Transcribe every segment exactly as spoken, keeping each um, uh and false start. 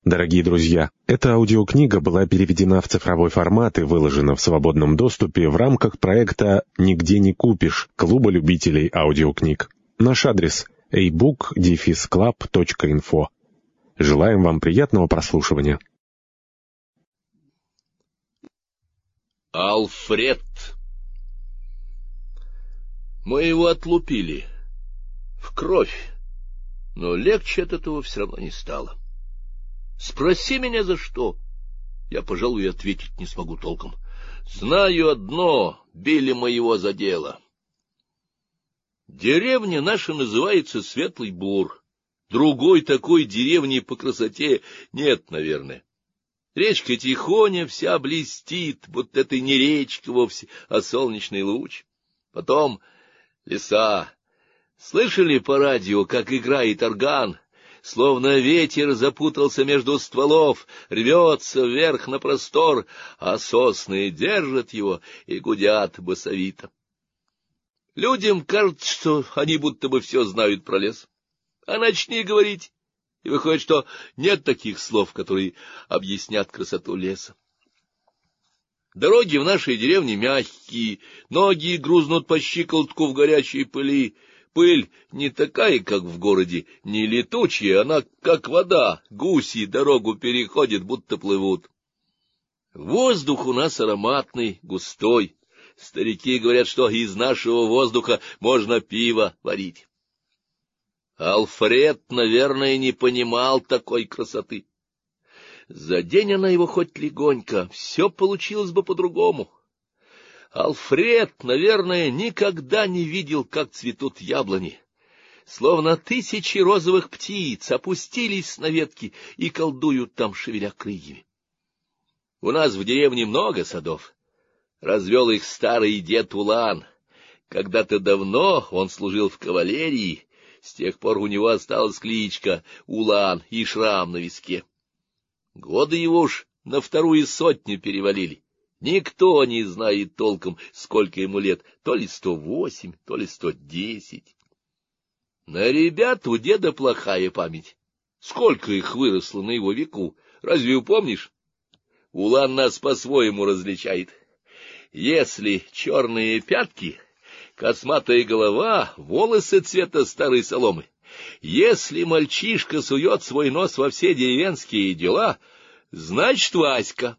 Дорогие друзья, эта аудиокнига была переведена в цифровой формат и выложена в свободном доступе в рамках проекта «Нигде не купишь» Клуба любителей аудиокниг. Наш адрес – эй бук дефис клаб точка инфо. Желаем вам приятного прослушивания. Альфред. Мы его отлупили в кровь, но легче от этого все равно не стало. Спроси меня, за что. Я, пожалуй, ответить не смогу толком. Знаю одно — били мы его за дело. Деревня наша называется Светлый Бор. Другой такой деревни по красоте нет, наверное. Речка Тихоня вся блестит, будто это не речка вовсе, а солнечный луч. Потом леса. Слышали по радио, как играет орган? Словно ветер запутался между стволов, рвется вверх на простор, а сосны держат его и гудят басовито. Людям кажется, что они будто бы все знают про лес. А начни говорить, и выходит, что нет таких слов, которые объяснят красоту леса. Дороги в нашей деревне мягкие, ноги грузнут по щиколотку в горячей пыли. Пыль не такая, как в городе, не летучая, она как вода, гуси дорогу переходят, будто плывут. Воздух у нас ароматный, густой. Старики говорят, что из нашего воздуха можно пиво варить. Альфред, наверное, не понимал такой красоты. За день она его хоть легонько, все получилось бы по-другому. Альфред, наверное, никогда не видел, как цветут яблони. Словно тысячи розовых птиц опустились на ветки и колдуют там, шевеля крыльями. У нас в деревне много садов. Развел их старый дед Улан. Когда-то давно он служил в кавалерии, с тех пор у него осталась кличка Улан и шрам на виске. Годы его уж на вторую сотню перевалили. Никто не знает толком, сколько ему лет, то ли сто восемь, то ли сто десять. На ребят у деда плохая память. Сколько их выросло на его веку, разве упомнишь? Улан нас по-своему различает. Если черные пятки, косматая голова, волосы цвета старой соломы, если мальчишка сует свой нос во все деревенские дела, значит, Васька.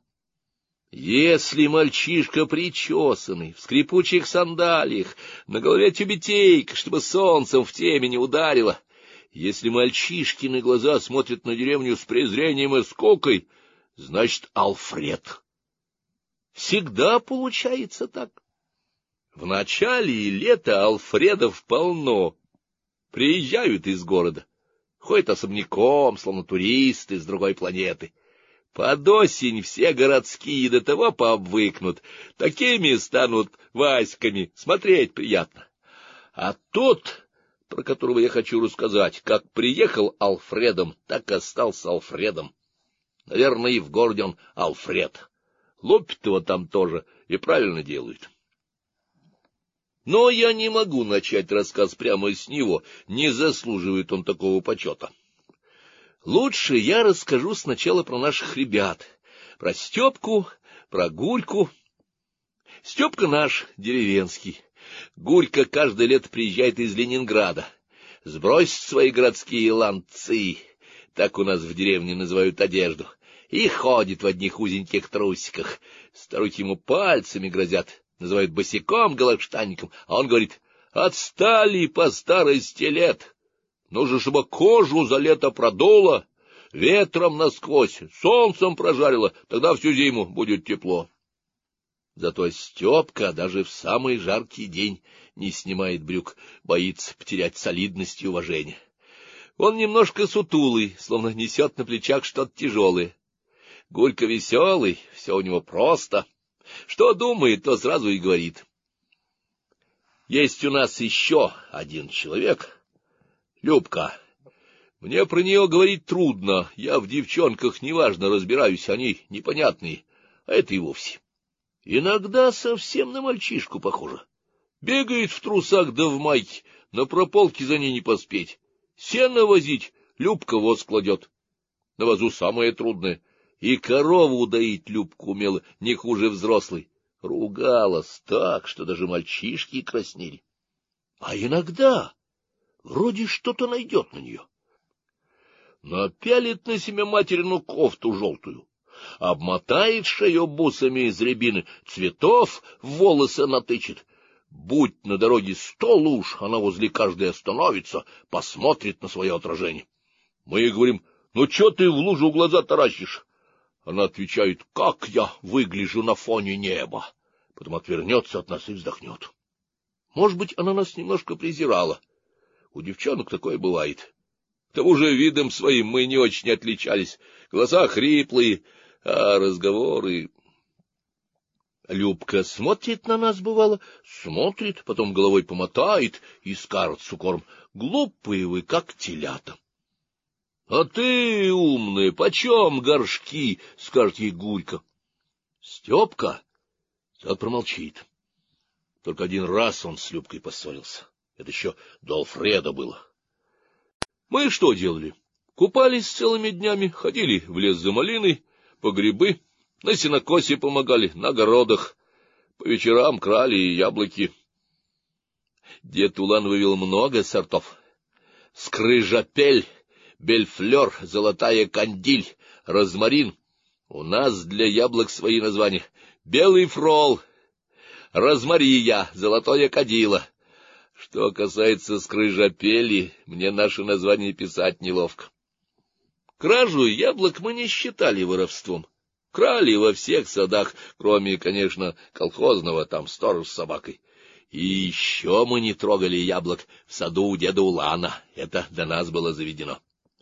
Если мальчишка причесанный, в скрипучих сандалиях, на голове тюбетейка, чтобы солнцем в темени ударило, если мальчишкины глаза смотрят на деревню с презрением и скукой, значит, Альфред. Всегда получается так. В начале лета Альфредов полно. Приезжают из города, ходят особняком, словно туристы с другой планеты. Под осень все городские до того пообвыкнут, такими станут Васьками, смотреть приятно. А тот, про которого я хочу рассказать, как приехал Альфредом, так и остался Альфредом. Наверное, и в городе он Альфред. Лупят его там тоже, и правильно делают. Но я не могу начать рассказ прямо с него, не заслуживает он такого почета. Лучше я расскажу сначала про наших ребят, про Степку, про Гульку. Степка наш деревенский. Гулька каждое лето приезжает из Ленинграда, сбросит свои городские ланцы, так у нас в деревне называют одежду, и ходит в одних узеньких трусиках. Старухи ему пальцами грозят, называют босиком, галакштанником, а он говорит: «Отстали по старости лет. Нужно, чтобы кожу за лето продуло, ветром насквозь, солнцем прожарило, тогда всю зиму будет тепло». Зато Степка даже в самый жаркий день не снимает брюк, боится потерять солидность и уважение. Он немножко сутулый, словно несет на плечах что-то тяжелое. Гулька веселый, все у него просто. Что думает, то сразу и говорит. Есть у нас еще один человек, Любка. Мне про нее говорить трудно, я в девчонках неважно разбираюсь, они непонятные, а это и вовсе. Иногда совсем на мальчишку похожа. Бегает в трусах да в майке, на прополке за ней не поспеть. Сено возить, Любка воз кладет. на вазу самое трудное. И корову доить Любка умела не хуже взрослой. Ругалась так, что даже мальчишки краснели. А иногда вроде что-то найдет на нее. Напялит на себя материну кофту желтую, обмотает шею бусами из рябины, цветов в волосы натычет. Будь на дороге сто луж, она возле каждой остановится, посмотрит на свое отражение. Мы ей говорим: ну, что ты в лужу глаза таращишь? Она отвечает: как я выгляжу на фоне неба. Потом отвернется от нас и вздохнет. Может быть, она нас немножко презирала. У девчонок такое бывает. К тому же видом своим мы не очень отличались. Глаза хриплые, а разговоры... Любка смотрит на нас, бывало, смотрит, потом головой помотает и скажет с укором: глупые вы, как телята. — А ты, умная, почем горшки? — скажет ей Гулька. Степка тот промолчит. Только один раз он с Любкой поссорился. Это еще до Алфреда было. Мы что делали? Купались целыми днями, ходили в лес за малиной, по грибы, на сенокосе помогали, на огородах, по вечерам крали яблоки. Дед Улан вывел много сортов: скрыжапель, бельфлер, золотая кандиль, розмарин. У нас для яблок свои названия: белый фрол, розмария, золотое кадило. Что касается скрыжапели, мне наше название писать неловко. Кражу яблок мы не считали воровством. Крали во всех садах, кроме, конечно, колхозного, там сторож с собакой. И еще мы не трогали яблок в саду у деда Улана, это до нас было заведено.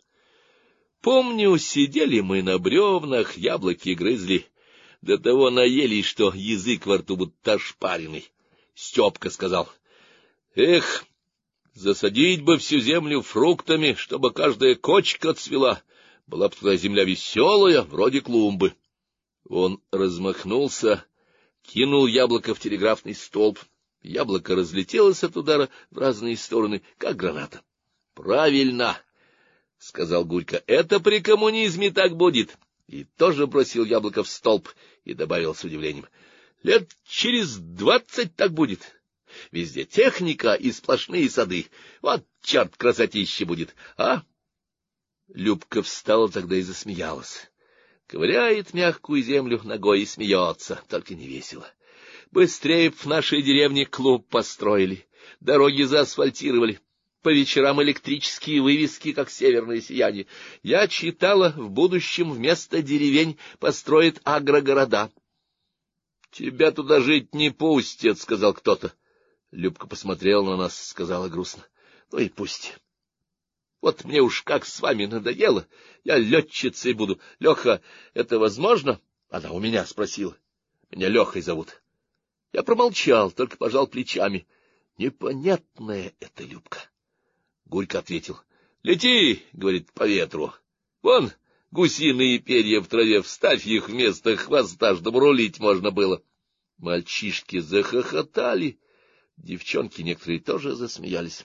Помню, сидели мы на бревнах, яблоки грызли, до того наелись, что язык во рту будто ошпаренный. Степка сказал: эх, засадить бы всю землю фруктами, чтобы каждая кочка цвела, была бы тогда земля веселая, вроде клумбы. Он размахнулся, кинул яблоко в телеграфный столб. Яблоко разлетелось от удара в разные стороны, как граната. — Правильно, — сказал Гулька, — это при коммунизме так будет. И тоже бросил яблоко в столб и добавил с удивлением: лет через двадцать так будет. Везде техника и сплошные сады. Вот черт красотища будет, а? Любка встала тогда и засмеялась. Ковыряет мягкую землю ногой и смеется, только не весело. Быстрее б в нашей деревне клуб построили, дороги заасфальтировали, по вечерам электрические вывески, как северное сияние. Я читала, в будущем вместо деревень построят агрогорода. — Тебя туда жить не пустят, — сказал кто-то. Любка посмотрела на нас, сказала грустно: — ну и пусть. Вот мне уж как с вами надоело, я летчицей буду. Леха, это возможно? Она у меня спросила. Меня Лехой зовут. Я промолчал, только пожал плечами. Непонятная эта Любка. Гулька ответил: — лети, — говорит, — по ветру. Вон гусиные перья в траве, вставь их вместо хвоста, чтобы рулить можно было. Мальчишки захохотали, девчонки некоторые тоже засмеялись.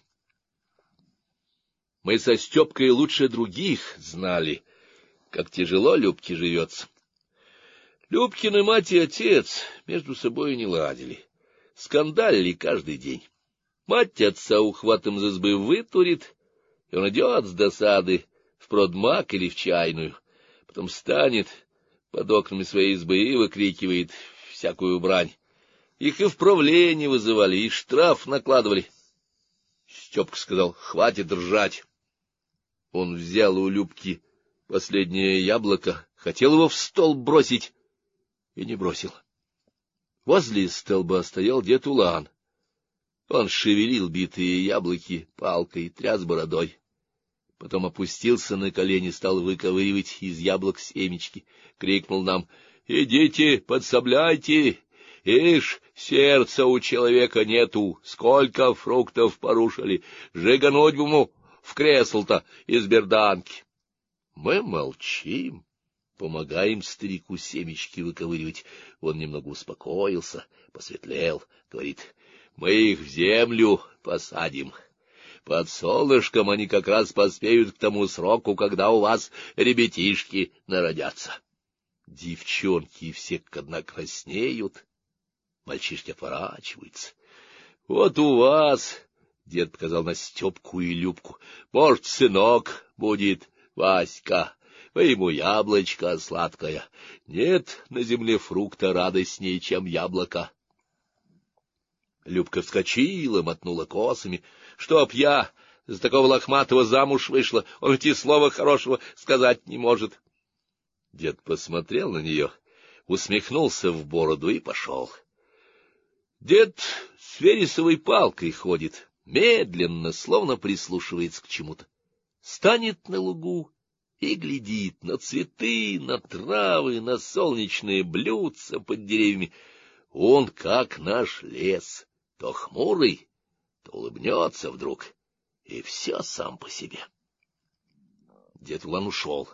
Мы со Степкой лучше других знали, как тяжело Любке живется. Любкины мать и отец между собой не ладили, скандалили каждый день. Мать отца ухватом из избы вытурит, и он идет с досады в продмаг или в чайную, потом станет под окнами своей избы и выкрикивает всякую брань. Их и в правление вызывали, и штраф накладывали. Степка сказал: — хватит ржать. Он взял у Любки последнее яблоко, хотел его в столб бросить и не бросил. Возле столба стоял дед Улан. Он шевелил битые яблоки палкой, тряс бородой. Потом опустился на колени, стал выковыривать из яблок семечки, крикнул нам: — идите, подсобляйте! Ишь, сердца у человека нету, сколько фруктов порушили, жигануть бы ему в кресло-то из берданки. Мы молчим, помогаем старику семечки выковыривать. Он немного успокоился, посветлел, говорит: — мы их в землю посадим. Под солнышком они как раз поспеют к тому сроку, когда у вас ребятишки народятся. Девчонки все как одна краснеют, мальчишки отворачиваются. — Вот у вас, — дед показал на Степку и Любку, — может, сынок будет, Васька, вы ему яблочко сладкое. Нет на земле фрукта радостнее, чем яблоко. Любка вскочила, мотнула косами. — Чтоб я за такого лохматого замуж вышла, он ведь и слова хорошего сказать не может. Дед посмотрел на нее, усмехнулся в бороду и пошел. Дед с вересовой палкой ходит, медленно, словно прислушивается к чему-то. Станет на лугу и глядит на цветы, на травы, на солнечные блюдца под деревьями. Он, как наш лес, то хмурый, то улыбнется вдруг, и все сам по себе. Дед Улан ушел.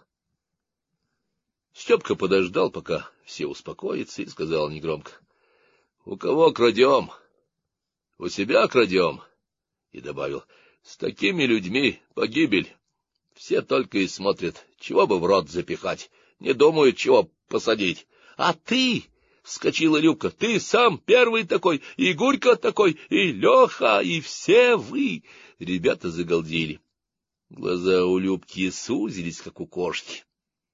Степка подождал, пока все успокоятся, и сказал негромко: — У кого крадем? У себя крадем. И добавил: — С такими людьми погибель. Все только и смотрят, чего бы в рот запихать, не думают, чего посадить. — А ты, — вскочила Любка, — ты сам первый такой, и Гурька такой, и Леха, и все вы. Ребята загалдели. Глаза у Любки сузились, как у кошки.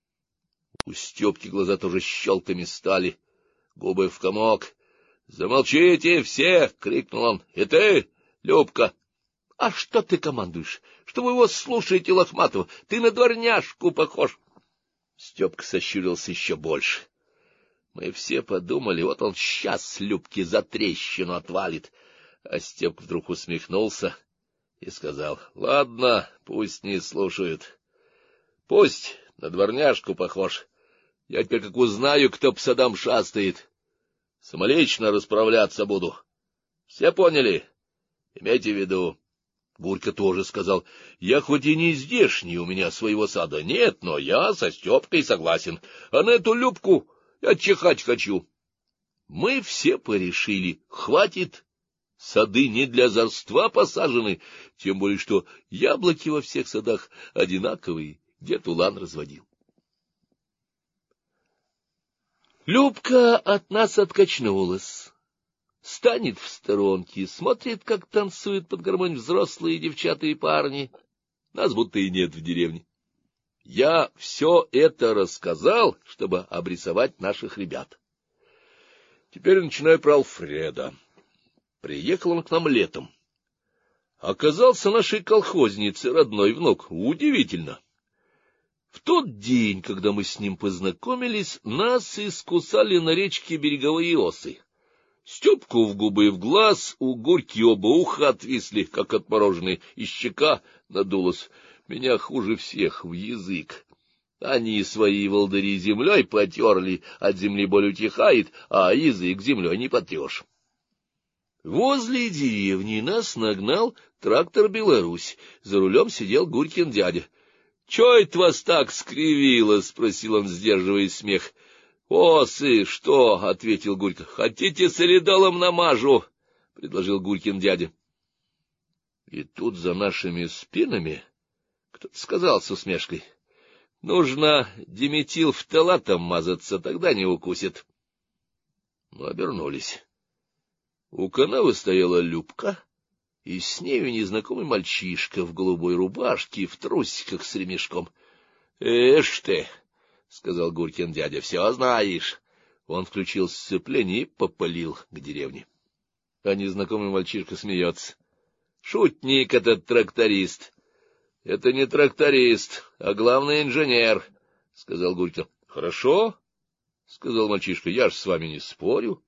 У Степки глаза тоже щелками стали, губы в комок. — Замолчите все! — крикнул он. — И ты, Любка! — А что ты командуешь? Что вы его слушаете, Лохматова? Ты на дворняжку похож. Степка сощурился еще больше. Мы все подумали, вот он сейчас Любке за трещину отвалит. А Степка вдруг усмехнулся и сказал: — Ладно, пусть не слушают. Пусть на дворняжку похож. Я теперь как узнаю, кто по садам шастает, самолично расправляться буду. Все поняли? Имейте в виду. Гурька тоже сказал: — Я хоть и не здешний, у меня своего сада нет, но я со Степкой согласен, а на эту Любку я чихать хочу. Мы все порешили: хватит, сады не для озорства посажены, тем более что яблоки во всех садах одинаковые, дед Улан разводил. Любка от нас откачнулась. Станет в сторонке, смотрит, как танцуют под гармонь взрослые девчата и парни. Нас будто и нет в деревне. Я все это рассказал, чтобы обрисовать наших ребят. Теперь начинаю про Альфреда. Приехал он к нам летом. Оказался нашей колхозницей родной внук. Удивительно. В тот день, когда мы с ним познакомились, нас искусали на речке береговые осы. Степку в губы и в глаз, у Гурьки оба уха отвисли, как отмороженные, и щека надулась. Меня хуже всех в язык. Они свои волдыри землей потерли, от земли боль утихает, а язык землей не потрешь. Возле деревни нас нагнал трактор «Беларусь». За рулем сидел Гурькин дядя. — Чё это вас так скривило? — спросил он, сдерживая смех. — Осы, что? — ответил Гурька. — Хотите, солидолом намажу? — предложил Гурькин дядя. И тут за нашими спинами кто-то сказал с усмешкой: — Нужно диметилфталатом мазаться, тогда не укусит. Мы обернулись. У канавы стояла Любка, и с нею незнакомый мальчишка в голубой рубашке и в трусиках с ремешком. — Эш ты! — сказал Гурькин дядя, — все знаешь. Он включил сцепление и попалил к деревне. А незнакомый мальчишка смеется. — Шутник этот тракторист. — Это не тракторист, а главный инженер, — сказал Гурька. — Хорошо, — сказал мальчишка, — я ж с вами не спорю.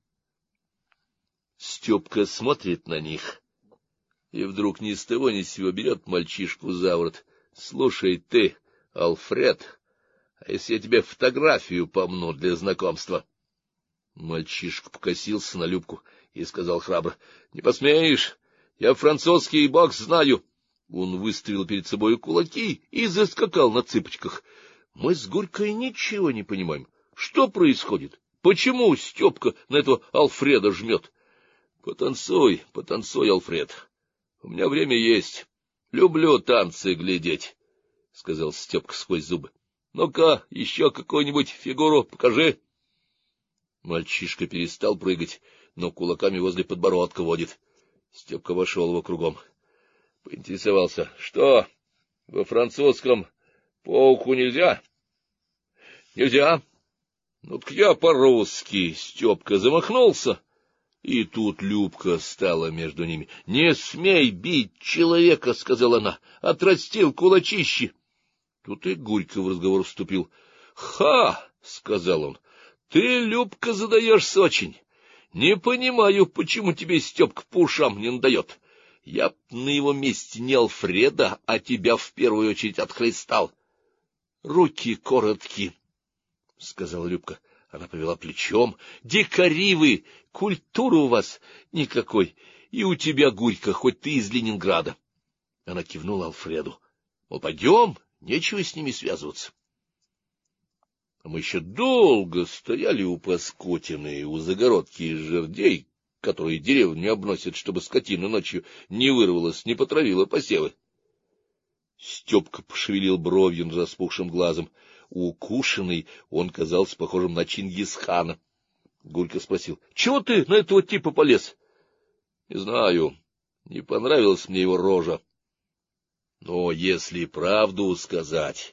Степка смотрит на них и вдруг ни с того ни с сего берет мальчишку за ворот. — Слушай ты, Альфред, а если я тебе фотографию помну для знакомства? Мальчишка покосился на Любку и сказал храбро: — Не посмеешь, я французский бокс знаю. Он выставил перед собой кулаки и заскакал на цыпочках. Мы с Гурькой ничего не понимаем. Что происходит? Почему Степка на этого Альфреда жмет? — Потанцуй, потанцуй, Альфред. У меня время есть. — Люблю танцы глядеть, — сказал Степка сквозь зубы. — Ну-ка, еще какую-нибудь фигуру покажи. Мальчишка перестал прыгать, но кулаками возле подбородка водит. Степка вошел его кругом. Поинтересовался. — Что, во французском по уху нельзя? — Нельзя. — Ну так я по-русски. Степка замахнулся. И тут Любка стала между ними. — Не смей бить человека, — сказала она, — отрастил кулачище. Тут и Гурько в разговор вступил. — Ха! — сказал он. — Ты, Любка, задаешься очень. Не понимаю, почему тебе Степка по ушам не надает. Я б на его месте не Алфреда, а тебя в первую очередь отхлестал. — Руки короткие, — сказала Любка. Она повела плечом. — Дикари вы! Культуры у вас никакой. И у тебя, Гурька, хоть ты из Ленинграда. Она кивнула Алфреду. — Мол, пойдем, нечего с ними связываться. А мы еще долго стояли у Паскотины, у загородки из жердей, которые деревню обносят, чтобы скотина ночью не вырвалась, не потравила посевы. Степка пошевелил бровью над распухшим глазом. Укушенный он казался похожим на Чингисхана. Гурько спросил: — Чего ты на этого типа полез? — Не знаю. Не понравилась мне его рожа. Но если правду сказать,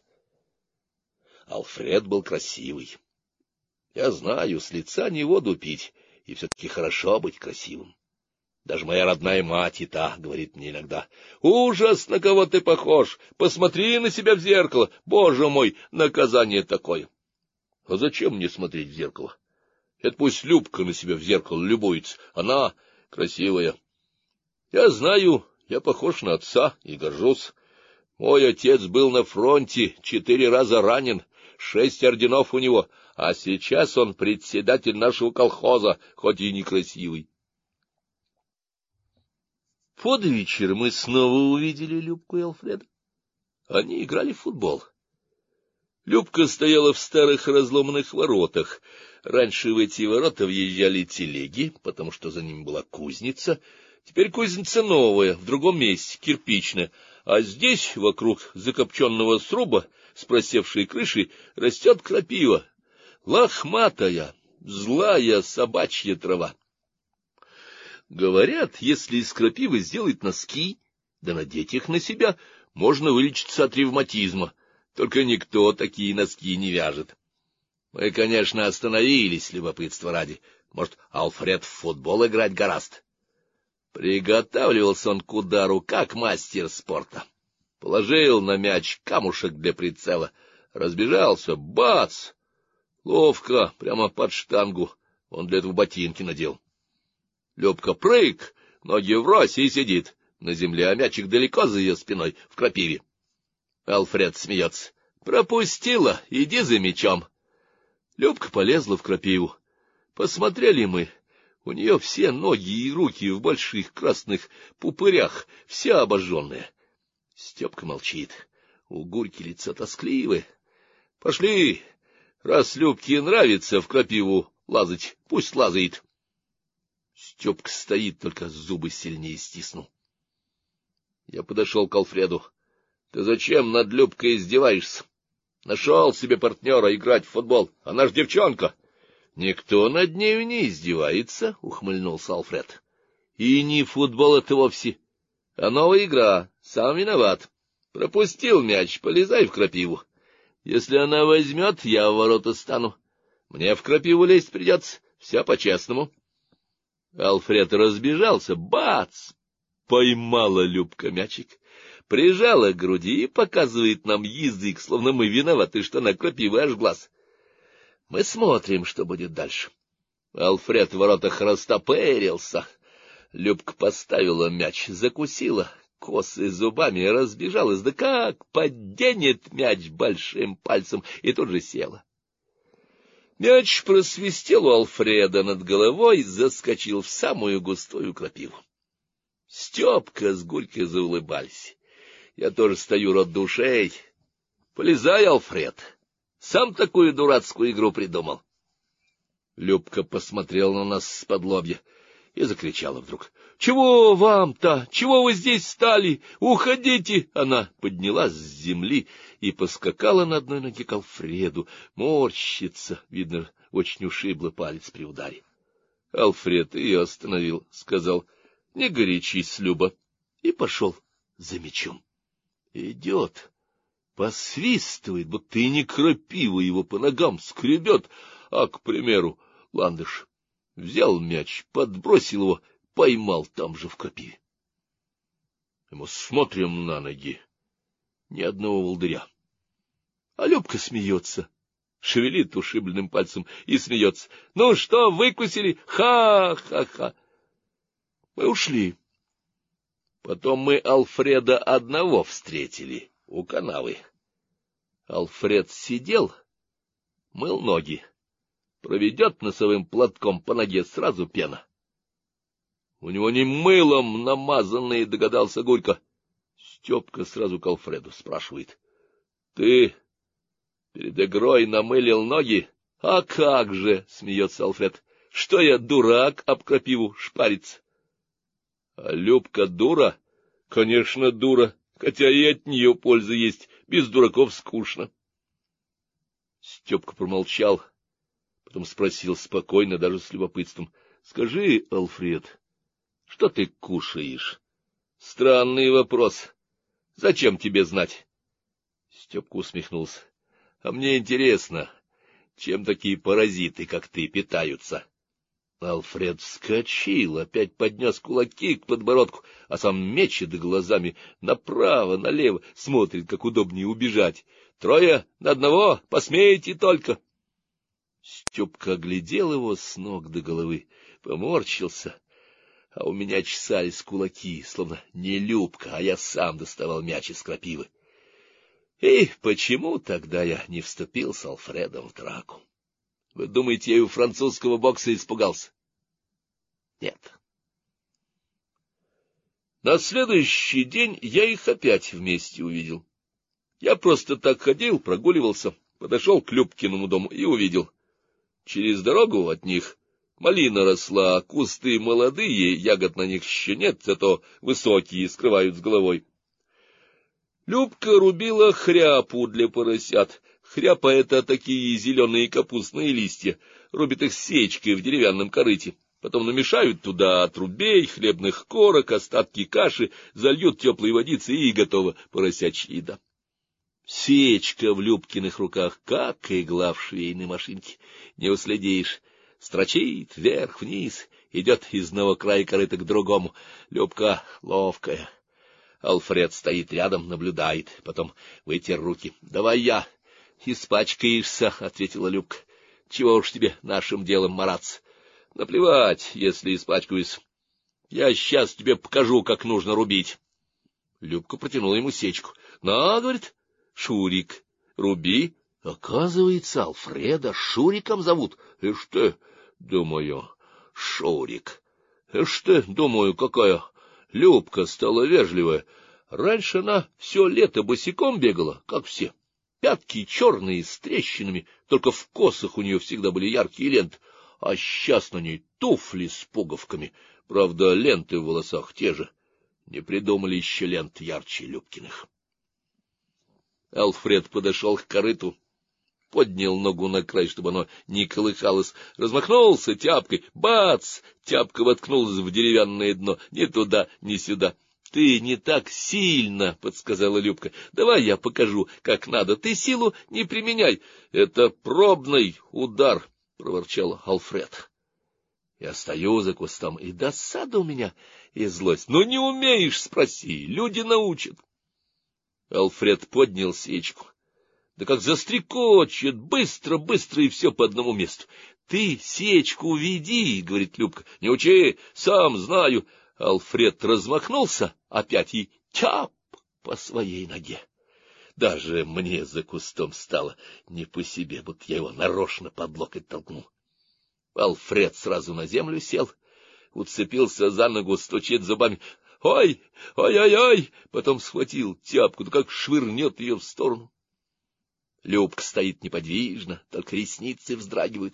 Алфред был красивый. Я знаю, с лица не воду пить, и все-таки хорошо быть красивым. Даже моя родная мать и та говорит мне иногда: — Ужас, на кого ты похож! Посмотри на себя в зеркало! Боже мой, наказание такое! А зачем мне смотреть в зеркало? Это пусть Любка на себя в зеркало любуется. Она красивая. Я знаю, я похож на отца и горжусь. Мой отец был на фронте, четыре раза ранен, шесть орденов у него, а сейчас он председатель нашего колхоза, хоть и некрасивый. Под вечер мы снова увидели Любку и Алфреда. Они играли в футбол. Любка стояла в старых разломанных воротах. Раньше в эти ворота въезжали телеги, потому что за ними была кузница. Теперь кузница новая, в другом месте, кирпичная, а здесь, вокруг закопченного сруба с просевшей крышей, растет крапива, лохматая, злая собачья трава. Говорят, если из крапивы сделать носки, да надеть их на себя, можно вылечиться от ревматизма, только никто такие носки не вяжет. Мы, конечно, остановились, любопытства ради. Может, Алфред в футбол играть гораст? Приготавливался он к удару, как мастер спорта. Положил на мяч камушек для прицела, разбежался, бац! Ловко, прямо под штангу, он для этого ботинки надел. Любка прыг, ноги врозь и сидит на земле, а мячик далеко за ее спиной, в крапиве. Алфред смеется. Пропустила, иди за мячом. Любка полезла в крапиву. Посмотрели мы. У нее все ноги и руки в больших красных пупырях, вся обожженная. Степка молчит. У Гурьки лицо тоскливое. Пошли, раз Любке нравится в крапиву лазать, пусть лазает. Степка стоит, только зубы сильнее стиснул. Я подошел к Алфреду. — Ты зачем над Любкой издеваешься? Нашел себе партнера играть в футбол, она ж девчонка. — Никто над нею не издевается, — ухмыльнулся Алфред. — И не футбол это вовсе, а новая игра, сам виноват. Пропустил мяч, полезай в крапиву. Если она возьмет, я в ворота стану. Мне в крапиву лезть придется, все по-честному. Алфред разбежался, бац! Поймала Любка мячик, прижала к груди и показывает нам язык, словно мы виноваты, что на крапиве аж глаз. Мы смотрим, что будет дальше. Алфред в воротах растопырился. Любка поставила мяч, закусила косы зубами, разбежалась, да как подденет мяч большим пальцем, и тут же села. Мяч просвистел у Алфреда над головой, заскочил в самую густую крапиву. Степка с Гурькой заулыбались. Я тоже стою рот до ушей. Полезай, Алфред. Сам такую дурацкую игру придумал. Любка посмотрела на нас с-под лобья. и закричала вдруг: — Чего вам-то? Чего вы здесь стали? Уходите! Она поднялась с земли и поскакала на одной ноге к Альфреду. Морщится, видно, очень ушибла палец при ударе. Альфред ее остановил, сказал: — Не горячись, Люба, и пошел за мечом. Идет, посвистывает, будто и не крапива его по ногам скребет, а, к примеру, ландыш. Взял мяч, подбросил его, поймал там же в крапиве. Ему смотрим на ноги, ни одного волдыря. А Любка смеется, шевелит ушибленным пальцем и смеется. — Ну что, выкусили? Ха-ха-ха! Мы ушли. Потом мы Альфреда одного встретили у канавы. Альфред сидел, мыл ноги. Проведет носовым платком по ноге, сразу пена. У него не мылом намазанные, догадался Гурько. Степка сразу к Альфреду спрашивает: — Ты перед игрой намылил ноги? — А как же, — смеется Альфред, — что я, дурак, об крапиву шпариться? — А Любка дура? — Конечно, дура, хотя и от нее польза есть, без дураков скучно. Степка промолчал. Потом спросил спокойно, даже с любопытством: — Скажи, Альфред, что ты кушаешь? — Странный вопрос. Зачем тебе знать? Степка усмехнулся. — А мне интересно, чем такие паразиты, как ты, питаются? Альфред вскочил, опять поднес кулаки к подбородку, а сам мечет глазами направо, налево, смотрит, как удобнее убежать. — Трое на одного, посмеете только! Степка оглядел его с ног до головы, поморщился, а у меня чесались кулаки, словно не Любка, а я сам доставал мяч из крапивы. И почему тогда я не вступил с Альфредом в драку? Вы думаете, я и у французского бокса испугался? Нет. На следующий день я их опять вместе увидел. Я просто так ходил, прогуливался, подошел к Любкиному дому и увидел. Через дорогу от них малина росла, кусты молодые, ягод на них еще нет, зато высокие, скрывают с головой. Любка рубила хряпу для поросят. Хряпа — это такие зеленые капустные листья, рубят их сечкой в деревянном корыте. Потом намешают туда отрубей, хлебных корок, остатки каши, зальют теплой водицей, и готова поросячья еда. Сечка в Любкиных руках, как игла в швейной машинке, не уследишь. Строчит вверх-вниз, идет из одного края корыта к другому. Любка ловкая. Альфред стоит рядом, наблюдает, потом вытер руки. — Давай я. — Испачкаешься, — ответила Любка. — Чего уж тебе нашим делом мараться? — Наплевать, если испачкаюсь. Я сейчас тебе покажу, как нужно рубить. Любка протянула ему сечку. — На, — говорит, — Шурик, руби. Оказывается, Альфреда Шуриком зовут. Ишь ты, думаю, Шурик. Ишь ты, думаю, какая Любка стала вежливая. Раньше она все лето босиком бегала, как все. Пятки черные, с трещинами, только в косах у нее всегда были яркие ленты, а сейчас на ней туфли с пуговками. Правда, ленты в волосах те же. Не придумали еще лент ярче Любкиных. Альфред подошел к корыту, поднял ногу на край, чтобы оно не колыхалось, размахнулся тяпкой. Бац! Тяпка воткнулась в деревянное дно, ни туда, ни сюда. — Ты не так сильно, — подсказала Любка. — Давай я покажу, как надо. Ты силу не применяй. — Это пробный удар, — проворчал Альфред. Я стою за кустом, и досада у меня, и злость. — Ну, не умеешь, спроси, люди научат. Альфред поднял сечку. Да как застрекочет, быстро, быстро, и все по одному месту. — Ты сечку веди, — говорит Любка. — Не учи, сам знаю. Альфред размахнулся опять и тяп по своей ноге. Даже мне за кустом стало не по себе, будто я его нарочно под локоть толкнул. Альфред сразу на землю сел, уцепился за ногу, стучит зубами. Ой, ой-ой-ой! Потом схватил тяпку, да как швырнет ее в сторону. Любка стоит неподвижно, только ресницы вздрагивают.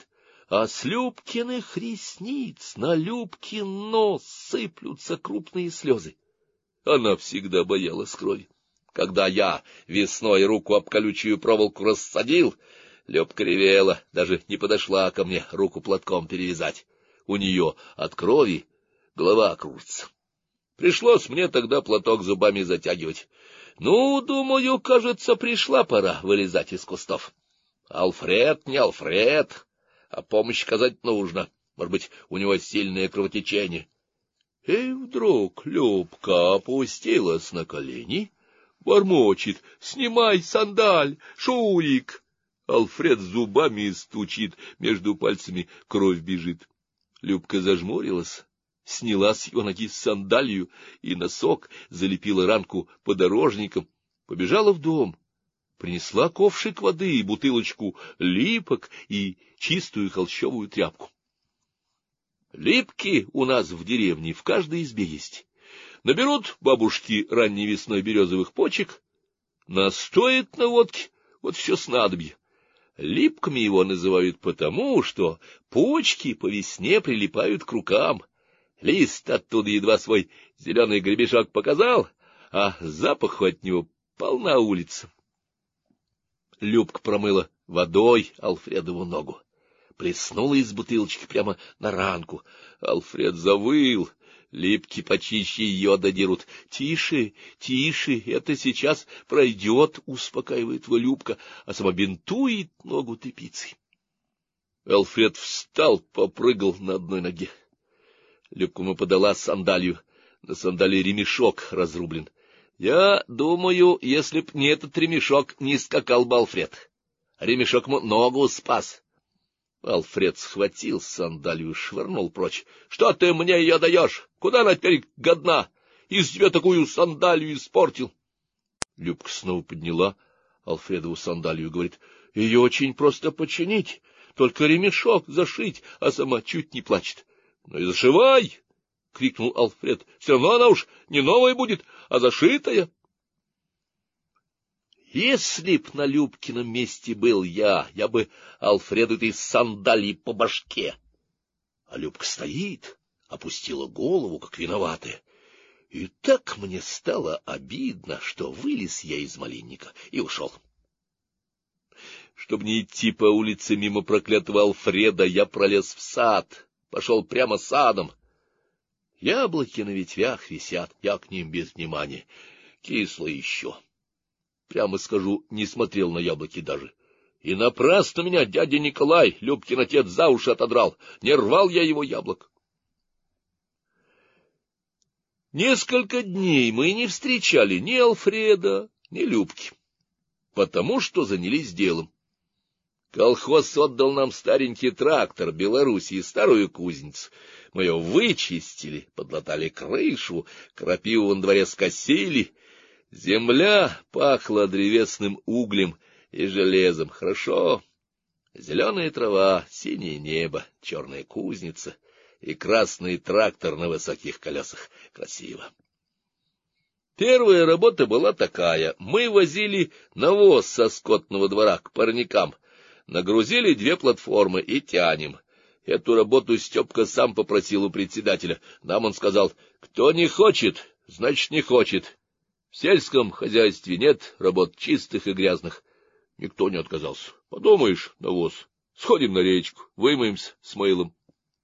а с Любкиных ресниц на Любкин нос сыплются крупные слезы. Она всегда боялась крови. Когда я весной руку об колючую проволоку рассадил, Любка ревела, даже не подошла ко мне руку платком перевязать. У нее от крови голова кружится. Пришлось мне тогда платок зубами затягивать. Ну, думаю, кажется, пришла пора вылезать из кустов. Альфред не Альфред, а помощь оказать нужно. Может быть, у него сильное кровотечение. И вдруг Любка опустилась на колени, бормочет: «Снимай сандаль, Шурик!» Альфред зубами стучит, между пальцами кровь бежит. Любка зажмурилась, сняла с его ноги сандалию и носок, залепила ранку подорожником, побежала в дом, принесла ковшик воды и бутылочку липок и чистую холщовую тряпку. Липки у нас в деревне в каждой избе есть. Наберут бабушки ранней весной березовых почек, настоят на водке, вот все снадобье. Липками его называют потому, что почки по весне прилипают к рукам. Лист оттуда едва свой зеленый гребешок показал, а запаху от него полна улица. Любка промыла водой Альфредову ногу, плеснула из бутылочки прямо на ранку. Альфред завыл. Липки почище йода дерут. — Тише, тише, это сейчас пройдет, — успокаивает его Любка, а сама бинтует ногу тряпицей. Альфред встал, попрыгал на одной ноге. Любка ему подала сандалию. На сандалии ремешок разрублен. Я думаю, если б не этот ремешок, не скакал бы Альфред. Ремешок ему ногу спас. Альфред схватил сандалию и швырнул прочь. — Что ты мне ее даешь? Куда она теперь годна? Из тебя такую сандалию испортил. Любка снова подняла Альфредову сандалию и говорит: — Ее очень просто починить, только ремешок зашить, а сама чуть не плачет. — Ну и зашивай! — крикнул Альфред. — Все равно она уж не новая будет, а зашитая. Если б на Любкином месте был я, я бы Альфреду этой сандалии по башке. А Любка стоит, опустила голову, как виноватая. И так мне стало обидно, что вылез я из малинника и ушел. Чтобы не идти по улице мимо проклятого Альфреда, я пролез в сад, пошел прямо садом. Яблоки на ветвях висят, я к ним без внимания. Кисло еще. Прямо скажу, не смотрел на яблоки даже. И напрасно меня дядя Николай, Любкин отец, за уши отодрал. Не рвал я его яблок. Несколько дней мы не встречали ни Альфреда, ни Любки, потому что занялись делом. Колхоз отдал нам старенький трактор Белоруссии, старую кузницу. Мы ее вычистили, подлатали крышу, крапиву на дворе скосили. Земля пахла древесным углем и железом. Хорошо. Зеленая трава, синее небо, черная кузница и красный трактор на высоких колесах. Красиво. Первая работа была такая. Мы возили навоз со скотного двора к парникам. Нагрузили две платформы и тянем. Эту работу Степка сам попросил у председателя. Нам он сказал: кто не хочет, значит не хочет. В сельском хозяйстве нет работ чистых и грязных. Никто не отказался. Подумаешь, навоз. Сходим на речку, вымоемся с мылом.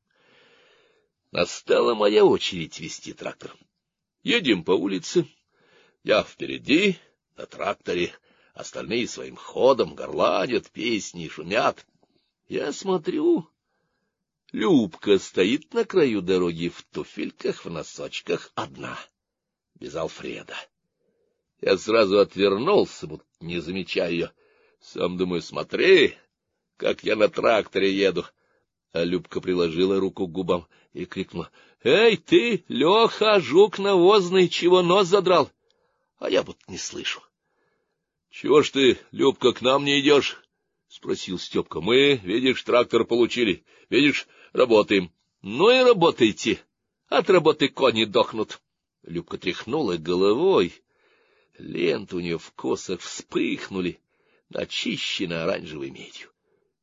Настала моя очередь вести трактор. Едем по улице. Я впереди, на тракторе. Остальные своим ходом горланят песни и шумят. Я смотрю. Любка стоит на краю дороги в туфельках, в носочках, одна, без Альфреда. Я сразу отвернулся, будто не замечая ее. Сам думаю, смотри, как я на тракторе еду. А Любка приложила руку к губам и крикнула: — Эй, ты, Леха, жук навозный, чего нос задрал? А я будто не слышу. — Чего ж ты, Любка, к нам не идешь? — спросил Степка. — Мы, видишь, трактор получили. Видишь, работаем. — Ну и работайте. От работы кони дохнут. Любка тряхнула головой. Ленты у нее в косах вспыхнули, начищены оранжевой медью.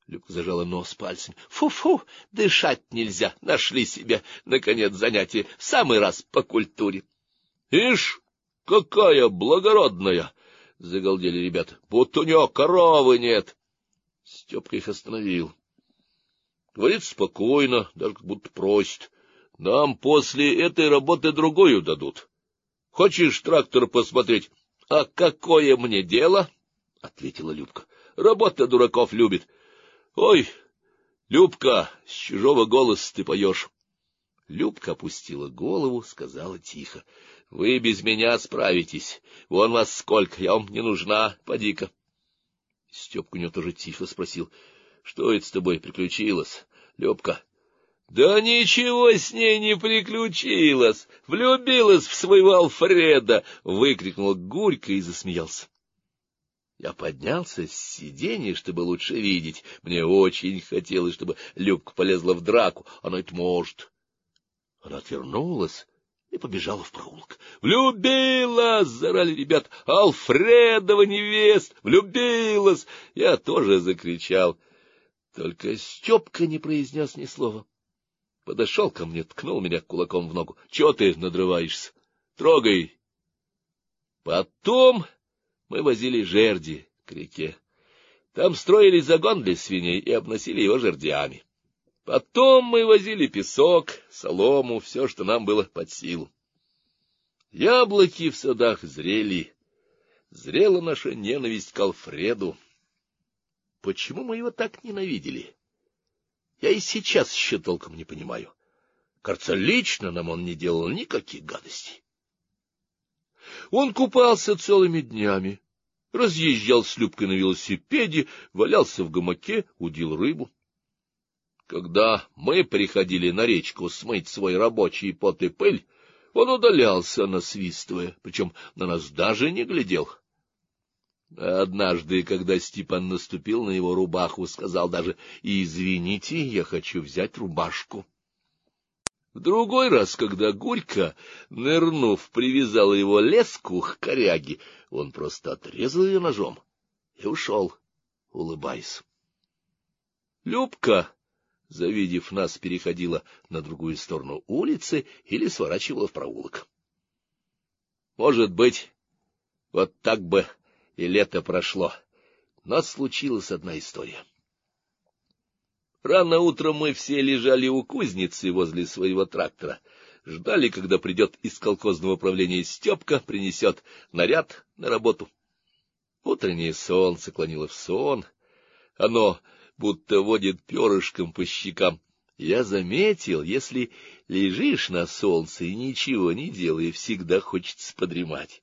Любка зажала нос пальцами. Фу-фу, дышать нельзя. Нашли себе, наконец, занятие. В самый раз по культуре. — Ишь, какая благородная! — загалдели ребята. — Будто у нее коровы нет. Степка их остановил. Говорит спокойно, даже как будто просит. Нам после этой работы другую дадут. Хочешь трактор посмотреть? — А какое мне дело? — ответила Любка. — Работа дураков любит. — Ой, Любка, с чужого голоса ты поешь. Любка опустила голову, сказала тихо. — Вы без меня справитесь. Вон вас сколько, я вам не нужна, поди-ка. Степка у него тоже тихо спросил. — Что это с тобой приключилось, Любка? — Да ничего с ней не приключилось. Влюбилась в своего Альфреда! — выкрикнул Гурька и засмеялся. Я поднялся с сиденья, чтобы лучше видеть. Мне очень хотелось, чтобы Любка полезла в драку. Она это может. Она отвернулась и побежала в проулок. «Влюбилась!» — заорали ребят. «Альфредова невест! Влюбилась!» Я тоже закричал. Только Степка не произнес ни слова. Подошел ко мне, ткнул меня кулаком в ногу. — Чего ты надрываешься? Трогай! Потом мы возили жерди к реке. Там строили загон для свиней и обносили его жердями. Потом мы возили песок, солому, все, что нам было под силу. Яблоки в садах зрели. Зрела наша ненависть к Альфреду. Почему мы его так ненавидели? Я и сейчас еще толком не понимаю. Кажется, лично нам он не делал никаких гадостей. Он купался целыми днями, разъезжал с Любкой на велосипеде, валялся в гамаке, удил рыбу. Когда мы приходили на речку смыть свой рабочий пот и пыль, он удалялся, насвистывая, причем на нас даже не глядел. Однажды, когда Степан наступил на его рубаху, сказал даже: «Извините, я хочу взять рубашку». В другой раз, когда Гурька, нырнув, привязала его леску к коряге, он просто отрезал ее ножом и ушел, улыбаясь. Любка, завидев нас, переходила на другую сторону улицы или сворачивала в проулок. Может быть, вот так бы и лето прошло, но случилась одна история. Рано утром мы все лежали у кузницы возле своего трактора, ждали, когда придет из колхозного управления Степка, принесет наряд на работу. Утреннее солнце клонило в сон, оно будто водит перышком по щекам. Я заметил, если лежишь на солнце и ничего не делая, всегда хочется подремать.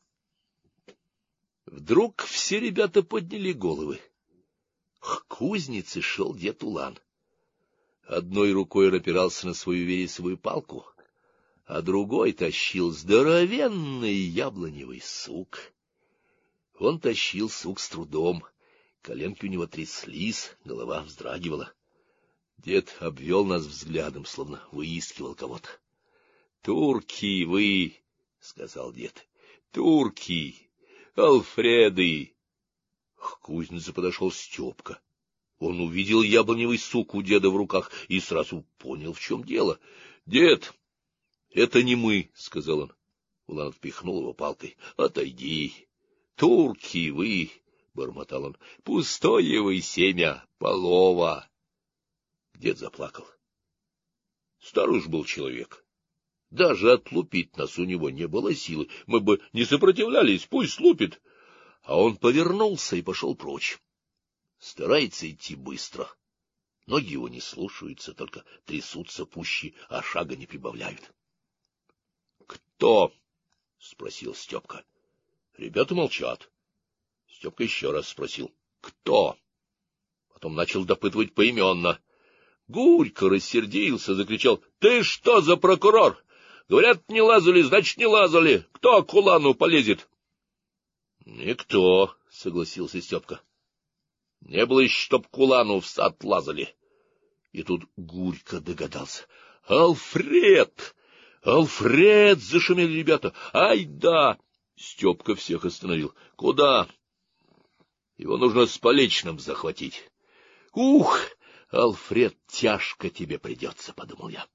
Вдруг все ребята подняли головы. К кузнице шел дед Улан. Одной рукой он опирался на свою вересовую палку, а другой тащил здоровенный яблоневый сук. Он тащил сук с трудом, коленки у него тряслись, голова вздрагивала. Дед обвел нас взглядом, словно выискивал кого-то. — Турки вы, — сказал дед, — турки, Альфреды. К кузнице подошел Степка. Он увидел яблоневый сук у деда в руках и сразу понял, в чем дело. — Дед, это не мы, — сказал он. Улан отпихнул его палкой. — Отойди. — Турки вы, — бормотал он, — пустое вы семя, полова. Дед заплакал. Старый уж был человек. Даже отлупить нас у него не было силы. Мы бы не сопротивлялись, пусть лупит. А он повернулся и пошел прочь. Старается идти быстро. Ноги его не слушаются, только трясутся пуще, а шага не прибавляют. — Кто? — спросил Степка. Ребята молчат. Степка еще раз спросил: — Кто? Потом начал допытывать поименно. Гурька рассердился, закричал: — Ты что за прокурор? Говорят, не лазали, значит, не лазали. Кто к Улану полезет? — Никто, — согласился Степка. Не было еще, чтоб к Улану в сад лазали. И тут Гурька догадался. — Альфред! Альфред! — зашумели ребята. — Ай да! Степка всех остановил. — Куда? — Его нужно с поличным захватить. Ух, Алфред, тяжко тебе придется, — подумал я.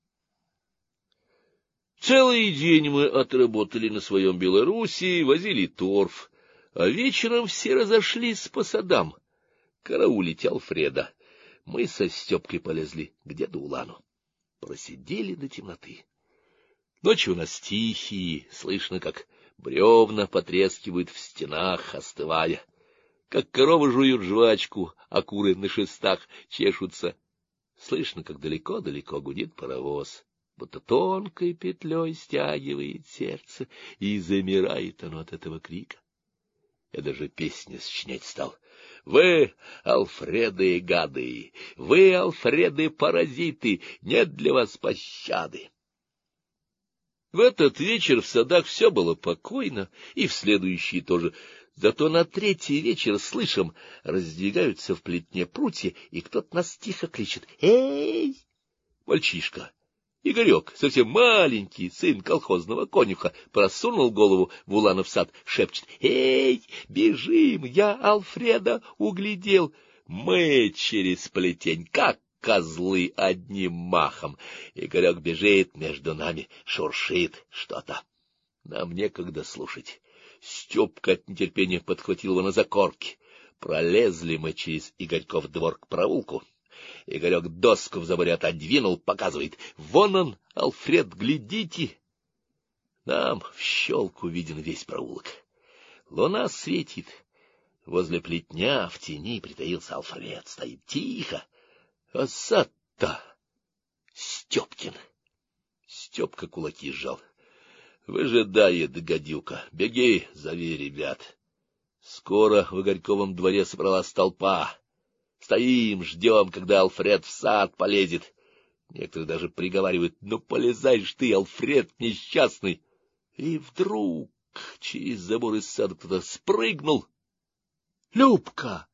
Целый день мы отработали на своем Белоруссии, возили торф, а вечером все разошлись по садам караулить Алфреда. Мы со Степкой полезли к деду Улану. Просидели до темноты. Ночи у нас тихие, слышно, как бревна потрескивают в стенах, остывая, как коровы жуют жвачку, а куры на шестах чешутся. Слышно, как далеко-далеко гудит паровоз, будто тонкой петлей стягивает сердце, и замирает оно от этого крика. Я даже песни сочинять стал. Вы, Алфреды, гады, вы, Алфреды, паразиты, нет для вас пощады. В этот вечер в садах все было покойно, и в следующий тоже. Зато на третий вечер, слышим, раздвигаются в плетне прутья, и кто-то нас тихо кличет: «Эй!» Мальчишка, Игорек, совсем маленький, сын колхозного конюха, просунул голову в Уланов сад, шепчет: «Эй, бежим, я Алфреда углядел!» Мы через плетень, как козлы, одним махом. Игорек бежит между нами, шуршит что-то. Нам некогда слушать. Степка от нетерпения подхватил его на закорки. Пролезли мы через Игорьков двор к проулку. Игорек доску в заборе отодвинул, показывает: «Вон он, Алфред, глядите!» Нам в щелку виден весь проулок. Луна светит. Возле плетня в тени притаился Алфред. Стоит тихо. А сад-то Степкин. Степка кулаки сжал. Выжидает гадюка. Беги, зови ребят. Скоро в Игорьковом дворе собралась толпа. Стоим, ждем, когда Алфред в сад полезет. Некоторые даже приговаривают: «Ну, полезай ж ты, Алфред несчастный!» И вдруг через забор из сада кто-то спрыгнул. Любка!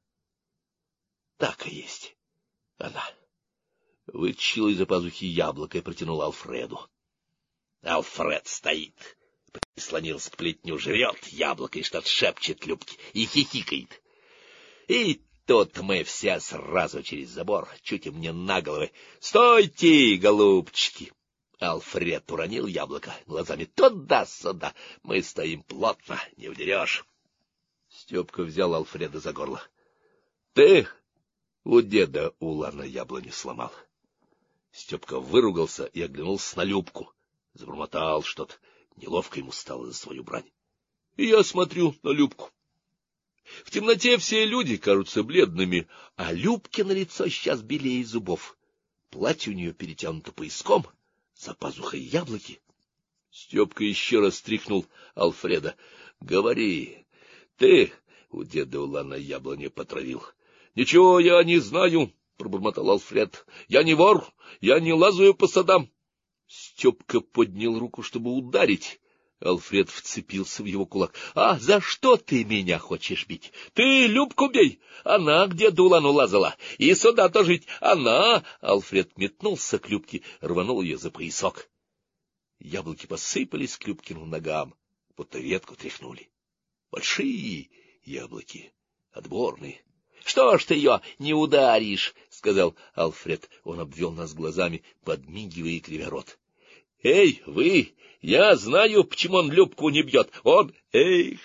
Так и есть. Она вытащила из-за пазухи яблоко и протянула Алфреду. Алфред стоит, прислонился к плетню, жрет яблоко и что-то шепчет Любке и хихикает. И тут мы все сразу через забор, чуть им не на головы: «Стойте, голубчики!» Алфред уронил яблоко, глазами туда-сюда. Мы стоим плотно, не удерешь. Степка взял Алфреда за горло. — Ты у деда Улана яблоню сломал. Степка выругался и оглянулся на Любку. Забормотал что-то. Неловко ему стало за свою брань. И я смотрю на Любку. В темноте все люди кажутся бледными, а Любкино лицо сейчас белее зубов. Платье у нее перетянуто пояском, за пазухой яблоки. Степка еще раз стряхнул Алфреда. — Говори, ты у деда Улана яблоню потравил? — Ничего я не знаю, — пробормотал Алфред. — Я не вор, я не лазаю по садам. Степка поднял руку, чтобы ударить. Алфред вцепился в его кулак. — А за что ты меня хочешь бить? Ты Любку бей! Она к деду Улану лазала, и сюда тоже ведь она! Алфред метнулся к Любке, рванул ее за поясок. Яблоки посыпались к Любкиным ногам, будто ветку тряхнули. Большие яблоки, отборные. — Что ж ты ее не ударишь? — сказал Алфред. Он обвел нас глазами, подмигивая и кривя рот. — Эй, вы! Я знаю, почему он Любку не бьет. Он... Эх!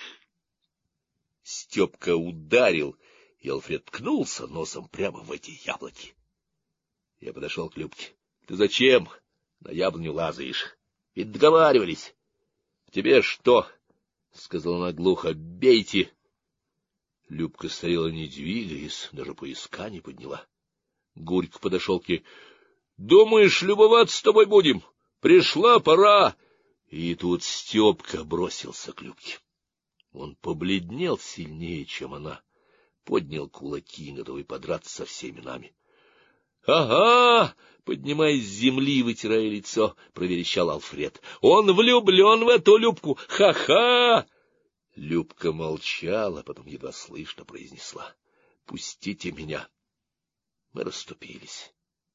Степка ударил, и Алфред ткнулся носом прямо в эти яблоки. Я подошел к Любке. — Ты зачем на яблоню лазаешь? Ведь договаривались. — Тебе что? — сказала она глухо. — Бейте! Любка стояла, не двигаясь, даже пояска не подняла. Гурько подошел к ней. — Думаешь, любоваться с тобой будем? Пришла пора! И тут Степка бросился к Любке. Он побледнел сильнее, чем она, поднял кулаки, готовый подраться со всеми нами. — Ага! — поднимаясь с земли, вытирая лицо, проверещал Алфред. — Он влюблен в эту Любку! Ха-ха! Любка молчала, потом едва слышно произнесла: — Пустите меня. Мы расступились.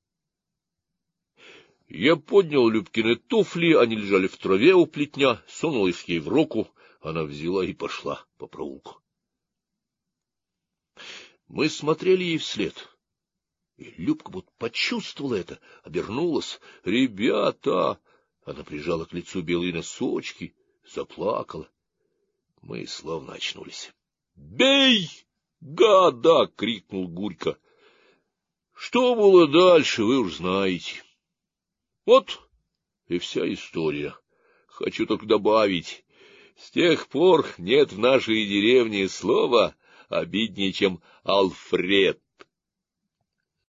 Я поднял Любкины туфли, они лежали в траве у плетня, сунул их ей в руку, она взяла и пошла по проулку. Мы смотрели ей вслед. И Любка будто почувствовала это, обернулась. «Ребята!» Она прижала к лицу белые носочки, заплакала. Мы словно очнулись. «Бей, гада!» — крикнул Гурько. Что было дальше, вы уж знаете. Вот и вся история. Хочу только добавить, с тех пор нет в нашей деревне слова обиднее, чем Алфред.